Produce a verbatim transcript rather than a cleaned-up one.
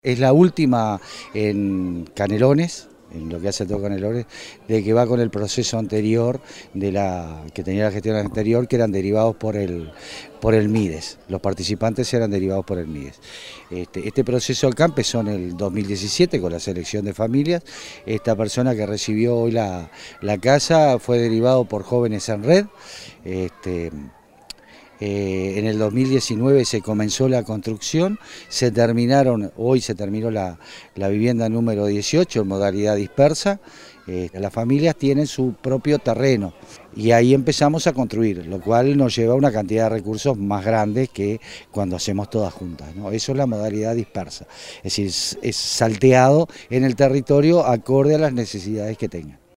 Es la última en Canelones, en lo que hace todo Canelones, de que va con el proceso anterior de la que tenía la gestión anterior, que eran derivados por el por el MIDES. Los participantes eran derivados por el MIDES. Este, este proceso acá empezó en el dos mil diecisiete con la selección de familias. Esta persona que recibió hoy la, la casa fue derivado por Jóvenes en Red. Este, Eh, en el dos mil diecinueve se comenzó la construcción, se terminaron, hoy se terminó la, la vivienda número dieciocho en modalidad dispersa. Eh, las familias tienen su propio terreno y ahí empezamos a construir, lo cual nos lleva a una cantidad de recursos más grandes que cuando hacemos todas juntas, ¿no? Eso es la modalidad dispersa, es decir, es, es salteado en el territorio acorde a las necesidades que tengan.